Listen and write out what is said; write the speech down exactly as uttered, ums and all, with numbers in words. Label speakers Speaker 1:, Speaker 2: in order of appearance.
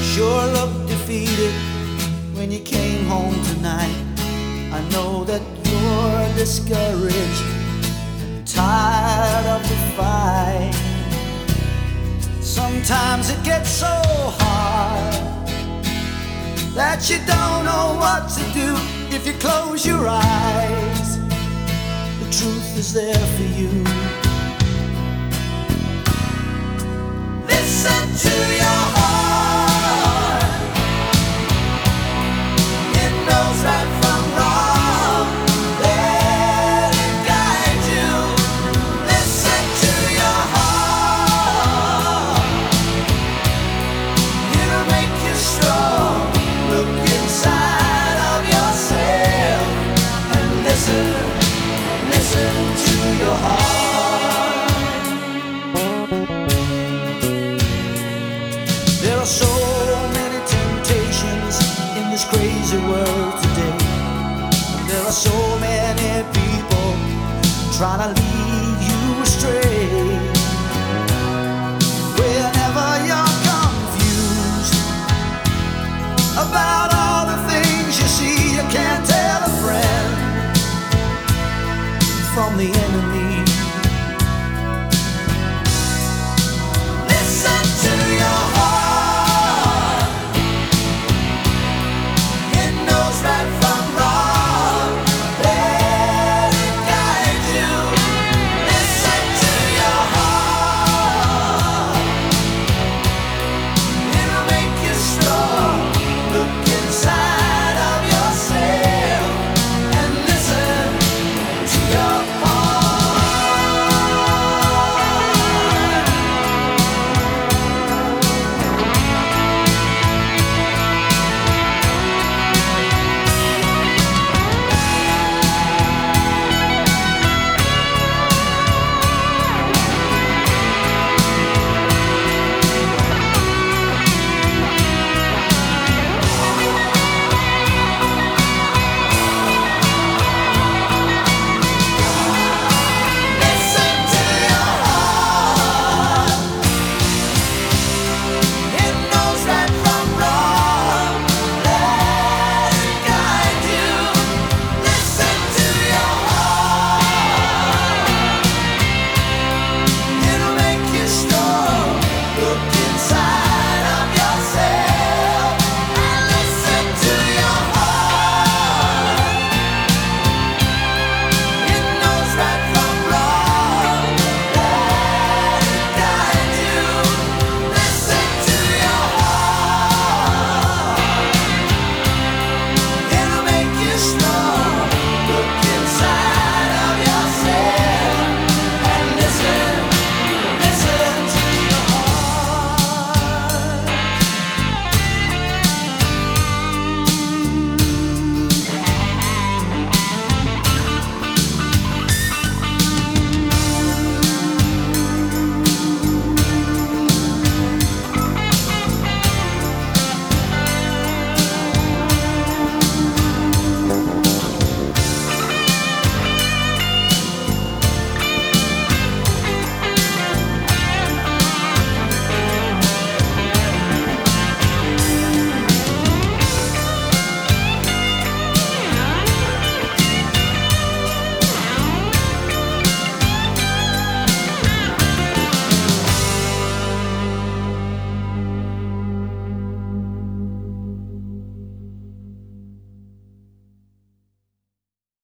Speaker 1: sure looked defeated when you came home tonight. I know that you're discouraged and tired of the fight. Sometimes it gets so hard that you don't know what to do. If you close your eyes, the truth is there for you. Listen to your heart. It knows right from wrong. Let it guide you. Listen to your heart. It'll make you strong. Look inside of yourself and listen, listen to your heart. There are so many temptations in this crazy world today. There are so many people trying to lead you astray.